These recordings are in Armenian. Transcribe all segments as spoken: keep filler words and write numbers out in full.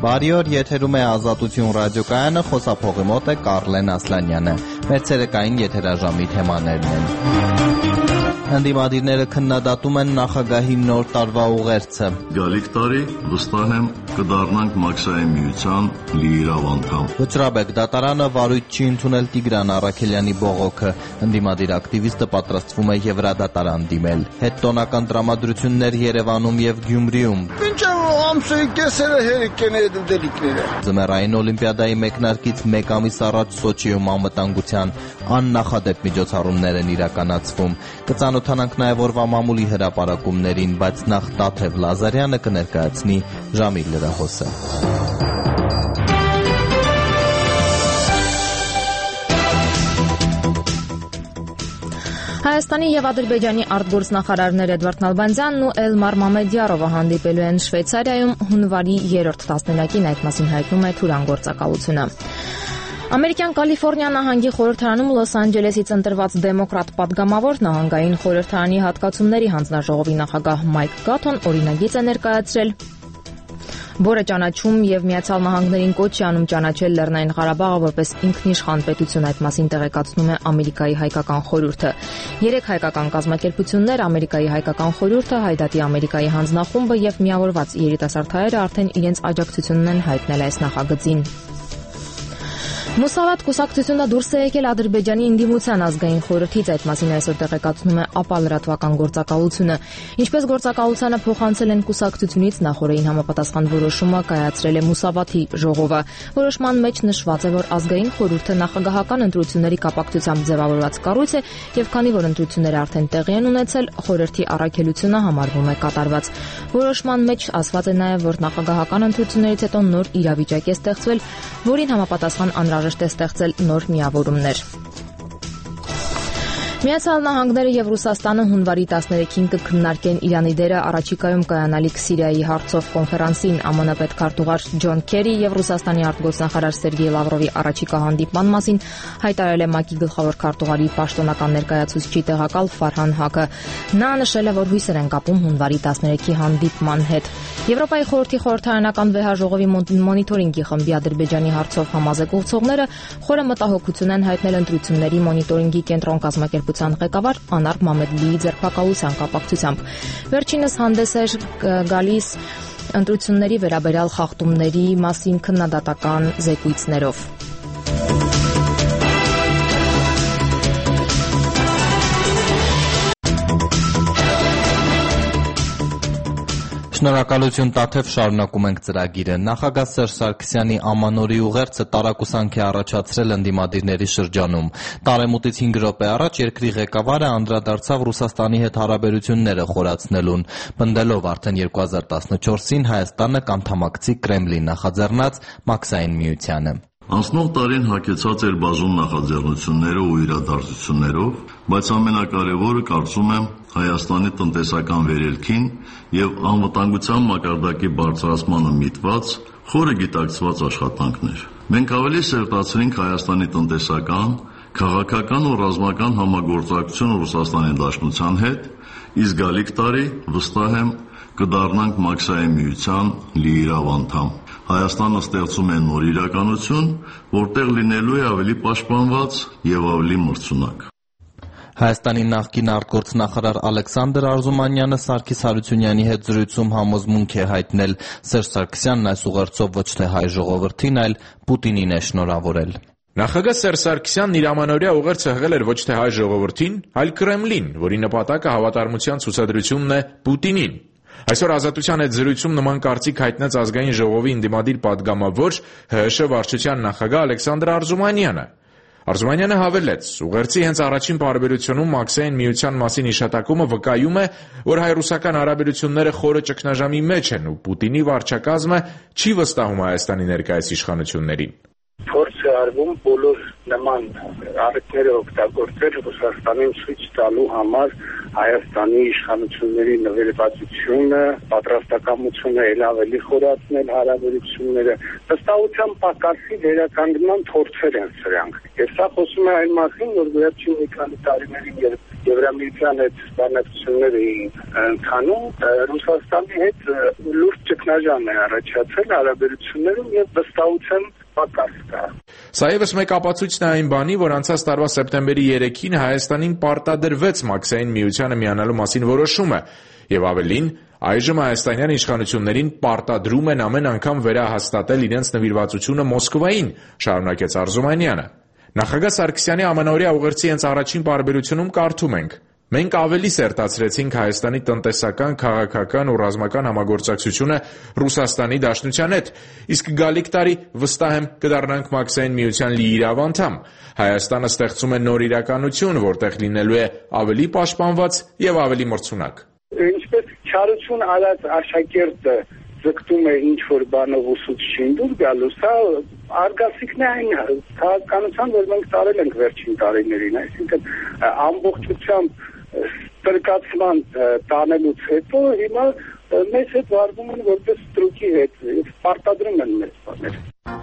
Բարի օր, եթերում է Ազատություն ռադիոկայանը, խոսափողի մոտ է Կարլեն Ասլանյանը։ Մեր ցերեկային եթերաժամի թեմաներն են։ Ընդդիմադիրները քննադատում են նախագահի նոր տարվա ուղերձը։ Գալիք տարի վստահ եմ կդառնանք Մաքսային միության լիիրավ անդամ։ Վճռաբեկ դատարանը վարույթ չի ընդունել Տիգրան Առաքելյանի բողոքը։ Ընդդիմադիր ակտիվիստը պատրաստվում է Եվրադատարան դիմել։ Հետտոնական տրամադրություններ Երևանում եւ Գյումրիում։ Ինչ ամսի կեսերը հերիք են այդ դելիկները։ Ձմեռային օլիմպիադայի մեկնարկից մեկ ամիս առաջ Սոչիում անվտանգության աննախադեպ միջոցառումներ են իրականացվում։ Կծանոթանանք նաև օրվա մամուլի հրապարակումներին, բայց նախ Տաթև Լազարյանը կներկայացնի ժամի լրահոսը։ Հայաստանի և Ադրբեջանի արտգործնախարարներ Էդվարդ Նալբանդյանն ու Էլմար Մամեդյարովը հանդիպելու են Շվեյցարիայում հունվարի երրորդ տասնամյակին, այդ մասին հայտնում է Թուրան գործակալությունը։ Ամերիկյան Կալիֆոռնիա նահանգի խորհրդարանում Լոս Անջելեսից ընտրված դեմոկրատ պատգամավոր նահանգային խորհրդարանի հատկացումների հանձնաժողովի նախագահ Մայք Գաթոն օրինագիծ է ներկայացրել, որը ճանաչում եւ Միացյալ Նահանգներին կոչ է անում ճանաչել Լեռնային Ղարաբաղը որպես ինքնիշխան պետություն, այդ մասին տեղեկացնում է Ամերիկայի հայկական խորհուրդը։ Երեք հայկական կազմակերպություններ, Ամերիկայի հայկական խորհուրդը, Հայդատի Ամերիկայի հանձնախումբը եւ միավորված երիտասարդ հայերը արդեն իրենց աջակցությունն են հայտնել այս նախագծին։ Մուսավատ կուսակցությունը դուրս է եկել Ադրբեջանի ընդդիմության ազգային խորհրդից, այդ մասին այսօր տեղեկացնում է ԱՊԱ լրատվական գործակալությունը։ Ինչպես գործակալությանը փոխանցել են կուսակցությունից, նախորդին համապատասխան որոշումը կայացրել է Մուսավաթի ժողովը։ Որոշման մեջ նշված է, որ ազգային խորհուրդը նախագահական ընտրությունների կապակցությամբ ձևավորված կառույց է եւ քանի որ ընտրությունները արդեն տեղի են ունեցել, խորհրդի առաքելությունը համարվում է կատարված։ Որոշման մեջ ասված է նաեւ, որ նախագահական ընտրություններից հետո նոր իրավիճակ է ստեղծվել, որին համապատասխան անհրաժեշտ է ստեղծել նոր միավորումներ։ Միացյալ Նահանգները եւ Ռուսաստանը հունվարի տասներեքին կքննարկեն Իրանի դերը առաջիկայում կայանալիք Սիրիայի հարցով կոնֆերանսին։ ԱՄՆ պետքարտուղար Ջոն Քերի եւ Ռուսաստանի արտգործնախարար Սերգեյ Լավրովի առաջիկա հանդիպման մասին հայտարարել է ՄԱԿ-ի գլխավոր քարտուղարի պաշտոնական ներկայացուցիչ տեղակալ Ֆարհան Հակը։ Նա նշել է, որ հույսեր են կապում հունվարի տասներեքի հանդիպման հետ։ Եվրոպայի խորհրդի խորհրդարանական վեհաժողովի մոնիտորինգի խմբի Ադրբեջանի հարցով համազեկուցողները խորը մտահոգություն են հայտնել ընտրությունների մոնիտորինգի կենտրոն կազմակերպության ղեկավար Անար Մամեդլիի ձերբակալության կապակցությամբ։ Վերջինս հանդես էր գալիս ընտրությունների վերաբերյալ խախտումների մասին քննադատական զեկույցներով։ Շնորհակալություն Տաթև, շարունակում ենք ծրագիրը։ Նախագահ Սերժ Սարգսյանի ամանորի ուղերձը տարակուսանք է առաջացրել ընդդիմադիրների շրջանում։ Տարեմուտից հինգ րոպե առաջ երկրի ղեկավարը անդրադարձավ Ռուսաստանի հետ հարաբերությունները խորացնելուն, պնդելով արդեն երկու հազար տասնչորսին Հայաստանը կանդամակցի Կրեմլի նախաձեռնած Մաքսային միությանը։ Անցնող տարին հագեցած էր բազում նախաձեռնություններով ու իրադարձություններով, բայց ամենակարևորը կարծում եմ Հայաստանի տնտեսական վերելքին եւ անվտանգության մակարդակի բարձրացմանը միտված խորը գիտակցված աշխատանքներ։ Մենք ավելի սերտացրինք Հայաստանի տնտեսական, քաղաքական ու ռազմական համագործակցությունը Ռուսաստանի Դաշնության հետ, իսկ գալիք տարի վստահ եմ կդառնանք Մաքսային միության լիիրավ անդամ։ Հայաստանը ստեղծում է նոր իրականություն, որտեղ լինելու է ավելի պաշտպանված եւ ավելի մրցունակ։ Հայաստանի նախկին արտգործնախարար Ալեքսանդր Արզումանյանը Սարգիս Հարությունյանի հետ զրույցում համոզմունք է հայտնել Սերժ Սարգսյանն այս ուղերձով ոչ թե հայ ժողովրդին, այլ Պուտինին է շնորհավորել։ Նախագահ Սերժ Սարգսյանն իր ամանորյա ուղերձը հղել էր ոչ թե հայ ժողովրդին, այլ Կրեմլին, որի նպատակը հավատարմության ցուցադրությունն է Պուտինին։ Այսօր Ազատության հետ զրույցում նման կարծիք հայտնեց ազգային ժողովի ընդդիմադիր պատգամավոր ՀՀՇ վարչության նախագահ Ալեքսանդր Արզումանյանը։ Արզումանյանը հավելեց. ուղերձի հենց առաջին պարբերությունում Մաքսային միության մասին հիշատակումը վկայում է, որ հայ-ռուսական հարաբերությունները խորը ճգնաժամի մեջ են ու Պուտինի վարչակազմը չի վստահում Հայաստանի ներկայիս իշխանություններին։ Փորձ է արվում բոլոր նման առիթները օգտագործել Ռուսաստանին ցույց տալու համար, Հայաստանի իշխանությունների նվիրվածությունը, պատրաստակամությունը ել ավելի խորացնել հարաբերությունները, ըստահությամբ պակասի վերականգնման փորձեր են սրանք։ Եվ սա խոսում է այն մասին, որ վերջին մի քանի տարիներին երբ Եվրամիության հետ բանակցություններ էին ընթանում, Ռուսաստանի հետ լուրջ ճգնաժամ է առաջացել հարաբերություններում եւ վստահության պակաս կա։ Սա ևս մեկ ապացույցն է այն բանի, որ անցած տարվա սեպտեմբերի երեքին Հայաստանին պարտադրվեց Մաքսային միությանը միանալու մասին որոշումը, եւ ավելին, այժմ հայաստանյան իշխանություններին պարտադրում են ամեն անգամ վերահաստատել իրենց նվիրվածությունը Մոսկվային, շարունակեց Արզումանյանը։ Նախագահ Սարգսյանի ամանորյա ուղերձի հենց առաջին պարբերությունում կարդում ենք. «Մենք ավելի սերտացրեցինք Հայաստանի տնտեսական, քաղաքական ու ռազմական համագործակցությունը Ռուսաստանի Դաշնության հետ, իսկ գալիք տարի, վստահ եմ, կդառնանք Մաքսային միության լիիրավ անդամ։ Հայաստանը ստեղծում է նոր իրականություն, որտեղ լինելու է ավելի պաշտպանված եւ ավելի մրցունակ»։ Ինչպես չարություն արած աշակերտը ձգտում է ինչ-որ բանով ուսուցչին դուր գալու, սա արգասիքն է այն քաղաքականության, որ մենք տարել ենք վերջին տարիներին, այսինքն ամբողջությամբ ստրկացման տանելուց հետո հիմա մեզ հետ վարվում են որպես ստրուկի հետ, պարտադրում են մեզ բաներ։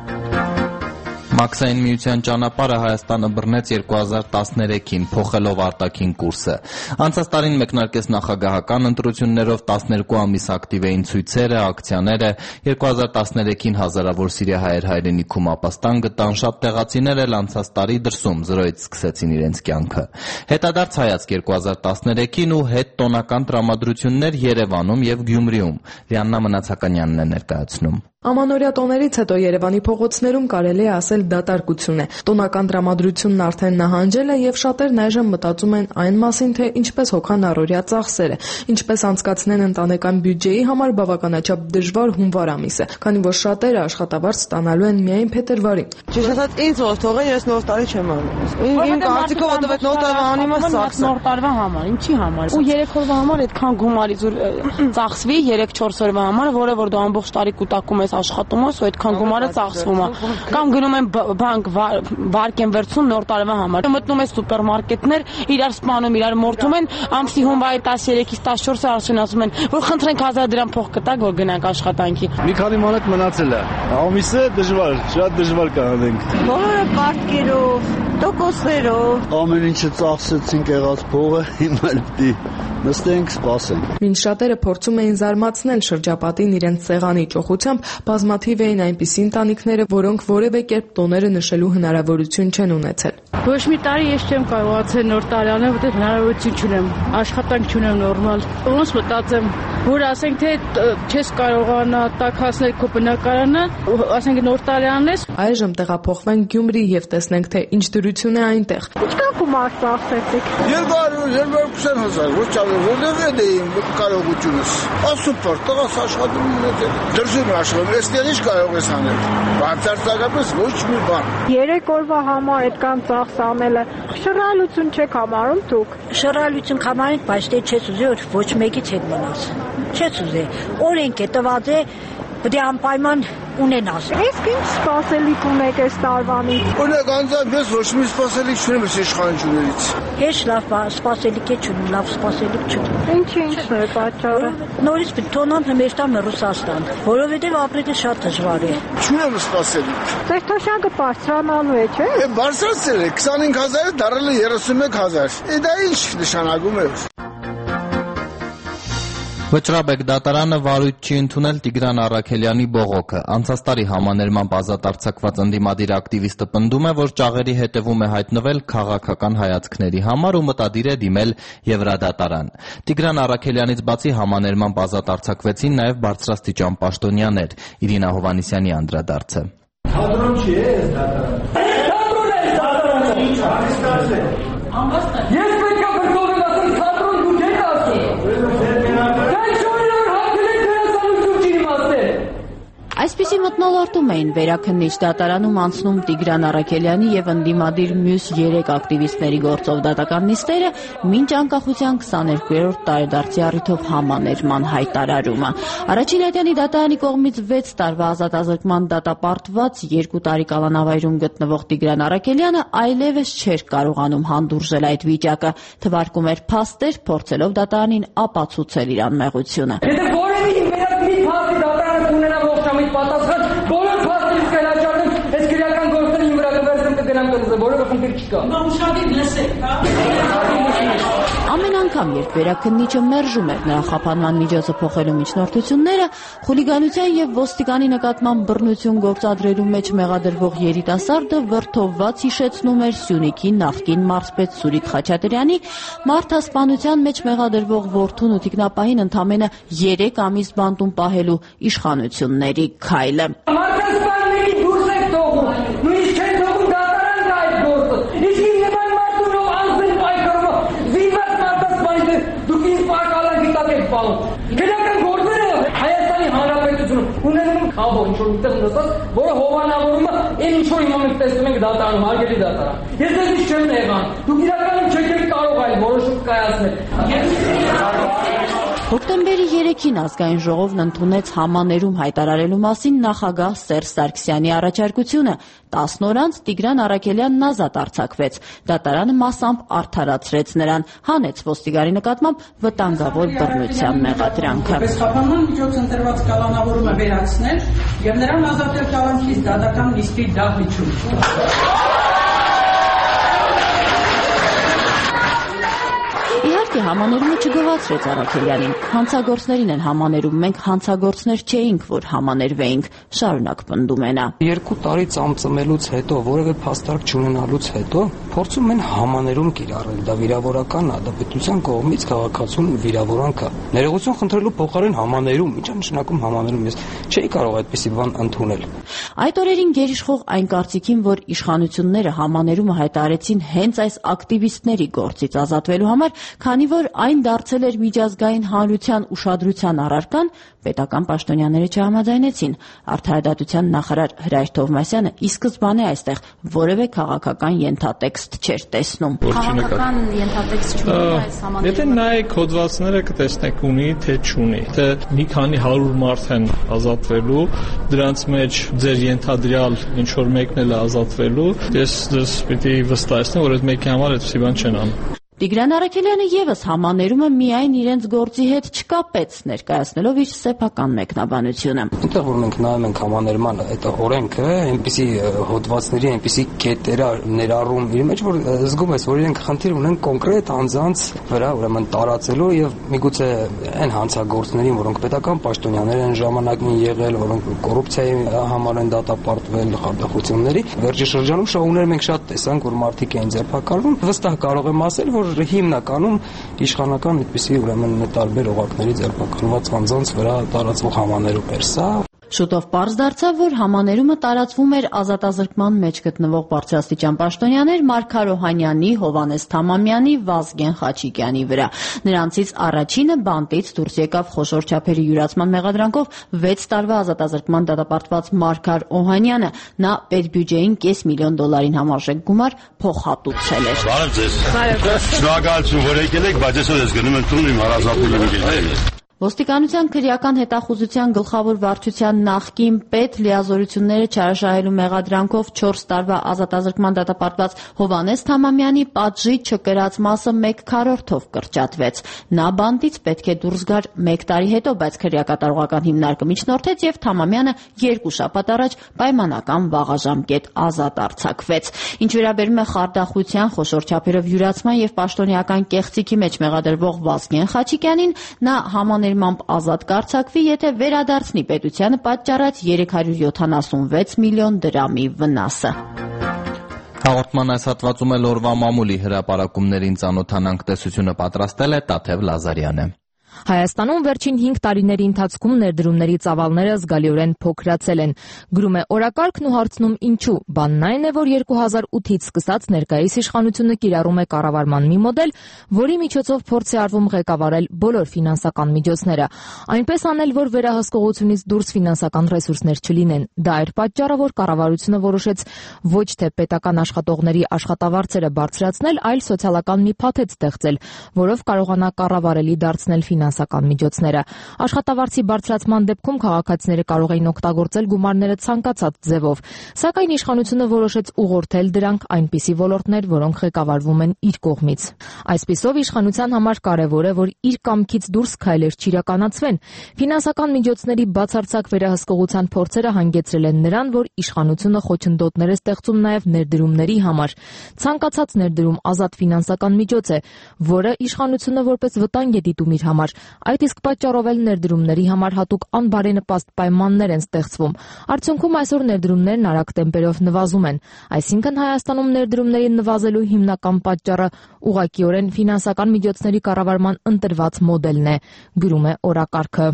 Մաքսային միության ճանապարհը Հայաստանը բռնեց երկու հազար տասներեքին, փոխելով արտաքին կուրսը։ Անցած տարին մեկնարկեց նախագահական ընտրություններով տասներկու ամիս ակտիվ էին ցույցերը, ակցիաները, երկու հազար տասներեքին հազարավոր սիրիահայեր հայրենիքում ապաստան գտան, շատ տեղացիներ էլ անցած տարի դրսում զրոյից սկսեցին իրենց կյանքը։ Հետադարձ հայացք երկու հազար տասներեքին ու հետտոնական տրամադրություններ Երևանում եւ Գյումրիում։ Լիաննա Մնացականյանն է ներկայացնում։ Ամանորյա տոներից հետո Երևանի փողոցներում կարելի է ասել դատարկություն է։ Տոնական տրամադրությունն արդեն նահանջել է եւ շատերն այժմ մտածում են այն մասին, թե ինչպես հոգան առօրյա ծախսերը, ինչպես անցկացնեն ընտանեկան բյուջեի համար բավականաչափ դժվար հունվար ամիսը, քանի որ շատերը աշխատավարձ ստանալու են միայն փետրվարին։ Ճիշտ ասած, ինձ որ թողեն, ես նոր տարի չեմ անում։ Իմ կարծիքով որտեղ այդ նոր տարվա անիմը ծախսը։ Նոր տարվա համար, ինչի համար։ Ու երեք օրվա համար այդքան գումարից ծախսվի երեք-չորս օրվա համար, որը որ դու ամբողջ տարի կուտակում ես աշխատում ես, ու այդքան գումարը ծախսվում է։ Կամ գնում են բանկ, վարկ են վերցնում նոր տարվա համար։ Մտնում ես սուպերմարկետներ, իրար սպանում, իրար մորթում են, ամսի հունվարի տասներեքից տասնչորսը արդեն ասում են, որ խնդրենք հազար դրամ փող կտակ, որ գնանք աշխատանքի։ Մի քանի մանետ մնացել է։ Ամիսը դժվար, շատ դժվար կանենք։ Բոլորը կարտկերով, տոկոսներով։ Ամեն ինչը ծախսեցինք եղած փողը, հիմա պիտի նստենք, սպասենք։ Մինչ շատերը փորձում էին զարմացնել շրջապատին իրենց սեղանի ճոխությամբ, բազմաթիվ էին այնպիսի ընտանիքները, որոնք որևէ կերպ տոները նշելու հնարավորություն չեն ունեցել։ Ոչ մի տարի ես չեմ կարողացել նոր տարի անել, որտեղ հնարավորություն չունեմ, աշխատանք չունեմ նորմալ։ Ոնց մտածեմ, որ ասենք թե չես կարողանա տաքացնել քո բնակարանը, ասենք նոր տարի անես։ Այժմ տեղափոխվենք Գյումրի եւ տեսնենք, թե ինչ դրություն է այնտեղ։ Ինչքան գումար ծախսեցիք։ երկու հարյուր հազար, ոչ ավելի, որտեղ է իմ կարողությունս։ Ասուպեր, տղաս աշխատում ունեցել։ Դրսում աշխատում, այստեղ ինչ կարող ես անել։ Բացարձակապես ոչ մի բան։ Երեք օրվա համար այդքան ծախս անելը շռայլություն չեք համարում դուք։ Շռայլություն կհամարենք, բայց դե չես ուզի, որ ոչ մեկից հետ մնաս։ Չես ուզի։ Օրենք է տված է, պետք է անպայման ունենաս։ Իսկ ինչ սպասելիք ունեք այս տարվանից։ Օրինակ անձամբ ես ոչ մի սպասելիք չունեմ այս իշխանություններից։ Հեչ լավ սպասելիք է չունեմ, լավ սպասելիք չունեմ։ Ինչի ինչն է պատճառը։ Նորից թոնան մեր տանը Ռուսաստան, որովհետև ապրելը շատ դժվար է։ Չունեմ սպասելիք։ Ձեր թոշակը բարձրանալու է, չէ՞։ Է բարձրացել է քսանհինգ հազարը դառել է երեսունմեկ հազար։ Է դա ինչ նշանակում է։ Վճռաբեկ դատարանը վարույթ չի ընդունել Տիգրան Առաքելյանի բողոքը։ Անցած տարի համաներման ազատ արձակված ընդդիմադիր ակտիվիստը պնդում է, որ ճաղերի հետևում է հայտնվել քաղաքական հայացքների համար ու մտադիր է դիմել Եվրադատարան։ Տիգրան Առաքելյանից բացի համաներման ազատ արձակվեցին նաև բարձրաստիճան պաշտոնյաներ։ Իրինա Հովհաննիսյանի անդրադարձը։ Թատրոն չի է այս դատարանը։ Թատրոն է, ինչ հարստացել։ Ես պետք է բրկողել ասել թատրոն դու չեք ասում։ Այսպիսի Այսպիսի մթնոլորտում էին վերաքննիչ դատարանում անցնում Տիգրան Առաքելյանի եւ ընդդիմադիր մյուս երեք ակտիվիստների գործով դատական նիստերը, մինչ անկախության քսաներկուերորդ տարեդարձի առիթով համաներման հայտարարումը։ Առաջին Այդյանի դատարանի կողմից վեց տարվա ազատազրկման դատապարտված երկու տարի կալանավայրում գտնվող Տիգրան Առաքելյանը այլևս չէր կարողանում հանդուրժել այդ վիճակը, թվարկում էր փաստեր, փորձելով դատարանին ապացուցել իր անմեղությունը։ Եթե որևէ մի փաստի դատարանը կունենա ողջամիտ պատասխան, բոլոր փաստերից կհրաժարվեմ, այս քրեական գործերը իմ վրա կվերցնեմ կգնամ կլսեմ, որևէ խնդիր չկա։ Նա ուշադիր լսեք, հա։ Ամեն անգամ, երբ վերաքննիչը մերժում էր նրա խափանման միջոցը փոխելու միջնորդությունները, խուլիգանության եւ ոստիկանի նկատմամբ բռնություն գործադրելու մեջ մեղադրվող երիտասարդը վրդովված հիշեցնում էր Սյունիքի նախկին մարզպետ Սուրիկ Խաչատրյանի մարդասպանության մեջ մեղադրվող որդուն ու թիկնապահին ընդամենը երեք ամիս բանտում պահելու իշխանությունների քայլը։ Քրեական գործերը Հայաստանի Հանրապետությունում ունենում խաղող ինչ-որ միտեղ նստած, որը հովանավորումը այն ինչ-որ հիմա մենք տեսնում ենք դատարանում, հարգելի դատարան։ Ես դες ինչ չեմ եղան, դուք իրականում չեք կարող այլ որոշում կայացնել։ Հոկտեմբերի երեքին ազգային ժողովն ընդունեց համաներում հայտարարելու մասին նախագահ Սերժ Սարգսյանի առաջարկությունը։ տասն օր անց Տիգրան Առաքելյանն ազատ արձակվեց։ Դատարանը մասամբ արդարացրեց նրան, հանեց ոստիկանի նկատմամբ վտանգավոր բռնության մեղադրանքը։ Խափանման միջոց ընտրված կալանավորումը վերացնել եւ նրան ազատել կալանքից դատական նիստի դահլիճում։ Իհարկե համաներումը չգովացրեց Առաքելյանին։ Հանցագործներին են համաներում, մենք հանցագործներ չէինք, որ համաներվեինք, շարունակ պնդում է նա։ Երկու տարի ծամծմելուց հետո, որևէ փաստարկ չունենալուց հետո, փորձում են համաներում կիրառել։ Դա վիրավորական է, դա պետության կողմից քաղաքացուն վիրավորանք է։ Ներողություն խնդրելու փոխարեն համաներում, ի՞նչ է նշանակում համաներում, ես չէի կարող այդպիսի բան ընդունել։ Այդ օրերին գերիշխող այն կարծիքին, որ իշխանությունները համաներումը հայտարարեցին հենց այս ակտիվիստների գործից ազատվելու համար, քանի որ այն դարձել էր միջազգային հանրության ուշադրության առարկան, պետական պաշտոնյաները չհամաձայնեցին։ Արդարադատության նախարար Հրայր Թովմասյանը ի սկզբանե այստեղ որևէ քաղաքական ենթատեքստ չէր տեսնում։ Քաղաքական ենթատեքստ չունի այս համաներումը։ Եթե նայեք հոդվածները կտեսնեք ունի, թե չունի։ Թե մի քանի հարյուր մարդ են ազատվելու, դրանց մեջ ձեր ենթադրյալ ինչ որ մեկն էլ է ազատվելու, ես ձեզ պիտի վստահեցնեմ, որ այդ մեկի համար այդպիսի բան չեն անում։ Տիգրան Առաքելյանը եւս համաներումը միայն իրենց գործի հետ չկապեց, ներկայացնելով իր սեփական մեկնաբանությունը։ Այնտեղ որ մենք նայում ենք համաներման այդ օրենքը, այնպիսի հոդվածների, այնպիսի կետեր ներառում իր մեջ, որ զգում ես, որ իրենք խնդիր ունեն կոնկրետ անձանց վրա, ուրեմն տարածելու եւ միգուցե այն հանցագործներին, որոնք պետական պաշտոնյաներ են ժամանակին եղել, որոնք կոռուպցիայի համար են դատապարտվել, խարդախությունների, վերջի շրջանում շահումներ մենք շատ տեսանք, որ մարդիկ էին ձերբակալվում։ Վստահ կարող եմ ասել, որ հիմնականում իշխանական այդպիսի ուրեմն տարբեր օղակների ձերբակալված անձանց վրա տարածվող համաներում էր սա։ Շուտով պարզ դարձավ, որ համաներումը տարածվում էր ազատազրկման մեջ գտնվող բարձրաստիճան պաշտոնյաներ Մարգար Օհանյանի, Հովհաննես Թամամյանի, Վազգեն Խաչիկյանի վրա։ Նրանցից առաջինը բանտից դուրս եկավ խոշոր չափերի յուրացման մեղադրանքով վեց տարվա ազատազրկման դատապարտված Մարգար Օհանյանը։ Նա պետբյուջեին կես միլիոն դոլարին համարժեք գումար փոխհատուցել էր։ Բարև ձեզ։ Շնորհակալություն, որ եկել եք, բայց այսօր ես գնում եմ տուն իմ հարազատների հետ։ Ոստիկանության քրեական հետախուզության գլխավոր վարչության նախկին պետ լիազորությունները չարաշահելու մեղադրանքով չորս տարվա ազատազրկման դատապարտված Հովհաննես Թամամյանի պատժի չկրած մասը մեկ քառորդով կրճատվեց։ Նա բանտից պետք է դուրս գար մեկ տարի հետո, բայց քրեակատարողական հիմնարկը միջնորդեց եւ Թամամյանը երկու շաբաթ առաջ պայմանական վաղաժամկետ ազատ արձակվեց։ Ինչ վերաբերում է խարդախության, խոշոր չափերով յուրացման եւ պաշտոնեական կեղծիքի մեջ մեղադրվող Վազգեն Խաչիկյանին, նա համաներմամբ ազատ կարձակվի, եթե վերադարձնի պետությանը պատճառած երեք հարյուր յոթանասունվեց միլիոն դրամի վնասը։ Հաղորդման այս հատվածում էլ օրվա մամուլի հրապարակումներին ծանոթանանք, տեսությունը պատրաստել է Տաթև Լազարյանը։ Հայաստանում վերջին հինգ տարիների ընթացքում ներդրումների ծավալները զգալիորեն փոքրացել են։ Գրում է Օրակարգն ու հարցնում ինչու։ Բանն այն է, որ երկու հազար ութից սկսած ներկայիս իշխանությունը կիրառում է կառավարման մի մոդել, որի միջոցով փորձ է արվում ղեկավարել բոլոր ֆինանսական միջոցները։ Այնպես անել, որ վերահսկողությունից դուրս ֆինանսական ռեսուրսներ չլինեն։ Դա էր պատճառը, որ կառավարությունը որոշեց ոչ թե պետական աշխատողների աշխատավարձերը բարձրացնել, այլ սոցիալական մի փաթեթ ստեղծել, որով կարողանա կառավարելի դարձնել ֆինանսական միջոցները։ Աշխատավարձի բարձրացման դեպքում քաղաքացիները կարող էին օգտագործել գումարները ցանկացած ձևով, սակայն իշխանությունը որոշեց ուղղորդել դրանք այնպիսի ոլորտներ, որոնք ղեկավարվում են իր կողմից։ Այսպիսով իշխանության համար կարևոր է, որ իր կամքից դուրս քայլեր չիրականացվեն։ Ֆինանսական միջոցների բացարձակ վերահսկողության փորձերը հանգեցրել են նրան, որ իշխանությունը խոչընդոտներ է ստեղծում նաև ներդրումների համար։ Ցանկացած ներդրում ազատ ֆինանսական միջոց է, որը իշխանությունը որպես վտանգ է դիտում իր համար։ Այդ իսկ պատճառով էլ ներդրումների համար հատուկ անբարենպաստ պայմաններ են ստեղծվում։ Արդյունքում այսօր ներդրումներն արագ տեմպերով նվազում են։ Այսինքն Հայաստանում ներդրումների նվազելու հիմնական պատճառը ուղղակիորեն ֆինանսական միջոցների կառավարման ընտրված մոդելն է, գրում է Օրակարգը։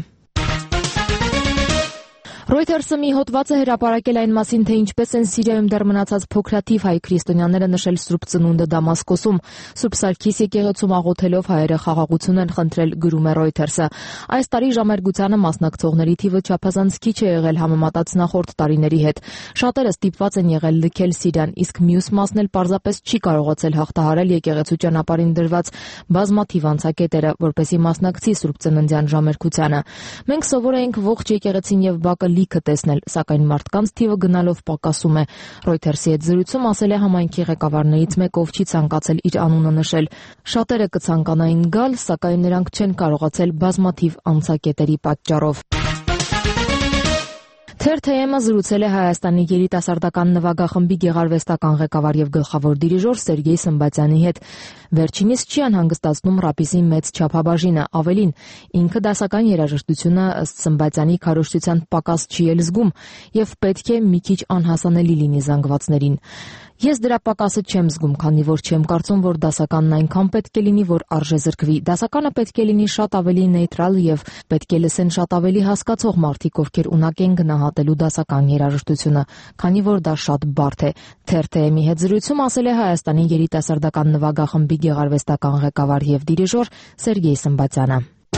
Reuters-ը մի հոդված է հրապարակել այն մասին, թե ինչպես են Սիրիայում դեռ մնացած փոքրաթիվ հայ քրիստոնյաները նշել Սուրբ Ծնունդը Դամասկոսում։ Սուրբ Սարգիս եկեղեցում աղոթելով հայերը խաղաղություն են խնդրել, գրում է Reuters-ը։ Այս տարի ժամերգությանը մասնակցողների թիվը չափազանց քիչ է եղել համեմատած նախորդ տարիների հետ։ Շատերը ստիպված են եղել լքել Սիրիան, իսկ մյուս մասն էլ պարզապես չի կարողացել հաղթահարել եկեղեցու ճանապարհին դրված բազմաթիվ անցակետերը, որպեսզի մասնակցի Սուրբ Ծննդյան ժամերգությանը։ Մենք սովոր ենք ողջ եկեղեցին եւ բակը լիքը տեսնել, սակայն մարդկանց թիվը գնալով պակասում է։ Reuters-ի հետ զրույցում ասել է համայնքի ղեկավարներից մեկը, ով չի ցանկացել իր անունը նշել։ Շատերը կցանկանային գալ, սակայն նրանք չեն կարողացել բազմաթիվ անցակետերի պատճառով։ Թերթ-ը զրուցել է Հայաստանի երիտասարդական նվագախմբի գեղարվեստական ղեկավար եւ գլխավոր դիրիժոր Սերգեյ Սմբատյանի հետ։ Վերջինիս չի անհանգստացնում ռապիսի մեծ չափաբաժինը, ավելին, ինքը դասական երաժշտությունը ըստ Սմբատյանի քարոզչության պակաս չի էլ զգում եւ պետք է մի քիչ անհասանելի լինի զանգվածներին։ Ես դրա պակասը չեմ զգում, քանի որ չեմ կարծում, որ դասականն այնքան պետք է լինի, որ արժե զրկվի։ Դասականը պետք է լինի շատ ավելի նեյտրալ եւ պետք է լսեն շատ ավելի հասկացող մարդիկ, ովքեր ունակ են գնահատելու դասական երաժշտությունը, քանի որ դա շատ բարդ է։ Թերթ-ի հետ զրույցում ասել է Հայաստանի երիտասարդական նվագախմբի գեղարվեստական ղեկավար եւ դիրիժոր Սերգեյ Սմբատյանը։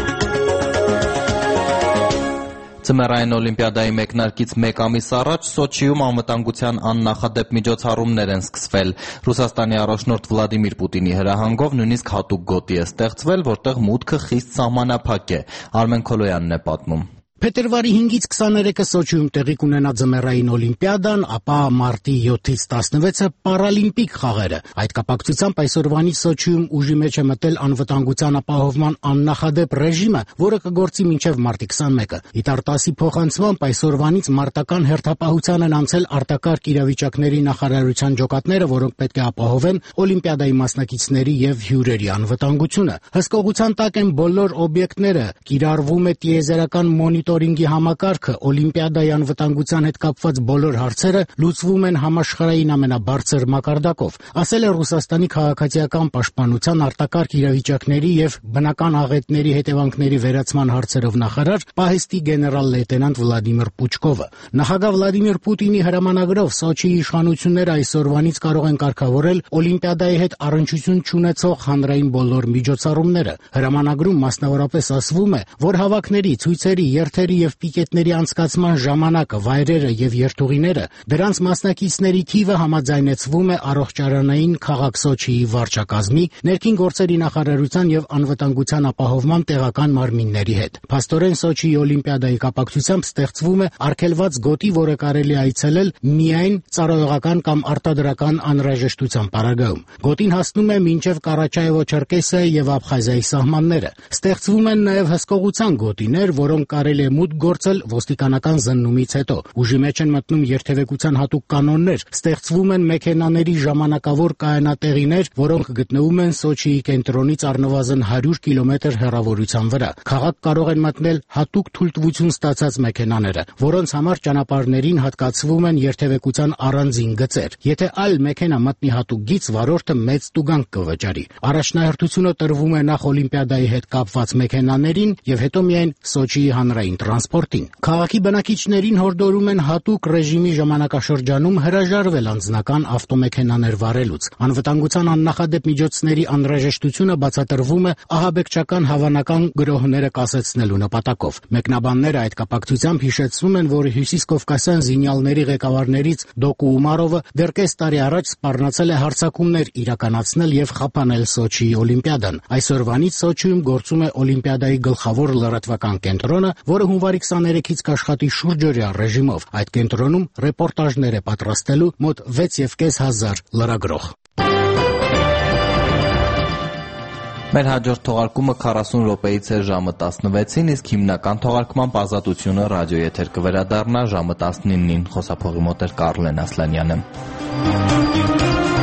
Ձմեռային օլիմպիադայի մեկնարկից մեկ ամիս առաջ Սոչիում անվտանգության աննախադեպ միջոցառումներ են սկսվել։ Ռուսաստանի առաջնորդ Վլադիմիր Պուտինի հրահանգով նույնիսկ հատուկ գոտի է ստեղծվել, որտեղ մուտքը խիստ սահմանափակ է։ Արմեն Քոլոյանն է պատմում։ Փետրվարի հինգից քսաներեքը Սոչիում տեղի կունենա ձմեռային օլիմպիադան, ապա մարտի յոթից տասնվեցը պարալիմպիկ խաղերը։ Այդ կապակցությամբ այսօրվանից Սոչիում ուժի մեջ է մտել անվտանգության ապահովման աննախադեպ ռեժիմը, որը կգործի մինչև մարտի քսանմեկը։ Իտարտասի փոխանցմամբ այսօրվանից մարտական հերթապահության են անցել արտակարգ իրավիճակների նախարարության ջոկատները, որոնք պետք է ապահովեն օլիմպիադայի մասնակիցների եւ հյուրերի անվտանգությունը։ Հսկողության տակ են բոլոր օբյեկտները, կիրառվում է տիեզերական մոնիտորինգի համակարգը, օլիմպիադայի անվտանգության հետ կապված բոլոր հարցերը լուծվում են համաշխարհային ամենաբարձր մակարդակով, ասել է Ռուսաստանի քաղաքացիական պաշտպանության, արտակարգ իրավիճակների եւ բնական աղետների հետևանքների վերացման հարցերով նախարար պահեստի գեներալ լեյտենանտ Վլադիմիր Պուչկովը։ Նախագահ Վլադիմիր Պուտինի հրամանագրով Սոչիի իշխանությունները այսօրվանից կարող են կարգավորել օլիմպիադայի հետ առնչություն չունեցող հանրային բոլոր միջոցառումները։ Հրամանագրում մասնավորապես ասվում է, որ հավաքների, ցույցերի, երթերի եւ պիկետների անցկացման ժամանակը, վայրերը եւ երթուղիները, դրանց մասնակիցների թիվը համաձայնեցվում է առողջարանային քաղաք Սոչիի վարչակազմի, ներքին գործերի նախարարության եւ անվտանգության ապահովման տեղական մարմինների հետ։ Փաստորեն Սոչիի օլիմպիադայի կապակցությամբ ստեղծվում է արգելված գոտի, որը կարելի այցելել միայն ծառայողական կամ արտադրական անհրաժեշտության պարագայում։ Գոտին հասնում է մինչև Կարաչաևո-Չերկեսիայի եւ Աբխազիայի սահմանները։ Ստեղծվում են նաեւ հսկողության գոտիներ, որոնք կարելի է մուտք գործել ոստիկանական զննումից հետո։ Ուժի մեջ են մտնում երթևեկության հատուկ կանոններ, ստեղծվում են մեքենաների ժամանակավոր կայանատեղիներ, որոնք գտնվում են Սոչիի կենտրոնից առնվազն հարյուր կիլոմետր հեռավորության վրա։ Քաղաք կարող են մտնել հատուկ թույլտվություն ստացած մեքենաները, որոնց համար ճանապարհներին հատկացվում են երթևեկության առանձին գծեր։ Եթե այլ մեքենա մտնի հատուկ գիծ, վարորդը մեծ տուգանք կվճարի։ Առաջնահերթությունը տրվում է նախ Օլիմպիադայի հետ կապված մեքենաներին եւ հետո միայն Սոչիի հանրային տրանսպորտին։ Քաղաքի բնակիչներին հորդորում են հատուկ ռեժիմի ժամանակաշրջանում հրաժարվել անձնական ավտոմեքենաներ վարելուց։ Անվտանգության աննախադեպ միջոցների անհրաժեշտությունը բացատրվում է ահաբեկչական հավանական գրոհները կասեցնելու նպատակով։ Մեկնաբանները այդ կապակցությամբ հիշեցնում են, որ հյուսիսկովկասյան զինյալների ղեկավարներից Դոկու Ումարովը դեռ կես տարի առաջ սպառնացել է հարձակումներ իրականացնել եւ խափանել Սոչիի Օլիմպիադան։ Այսօրվանից Սոչիում գործում է Օլիմպիադայի գլխավոր լրատվական կենտրոնը, որը հունվարի քսաներեքից կաշխատի շուրջօրյա ռեժիմով։ Այդ կենտրոնում ռեպորտաժներ է պատրաստելու մոտ վեց եւ կես հազար լրագրող։ Մեր հաջորդ թողարկումը քառասուն րոպեից է ժամը տասնվեցին, իսկ հիմնական թողարկման ազատությունը ռադիոեթեր կվերադառնա ժամը տասնինին։ Խոսափողի մոտ էր Կարլեն Ասլանյանը։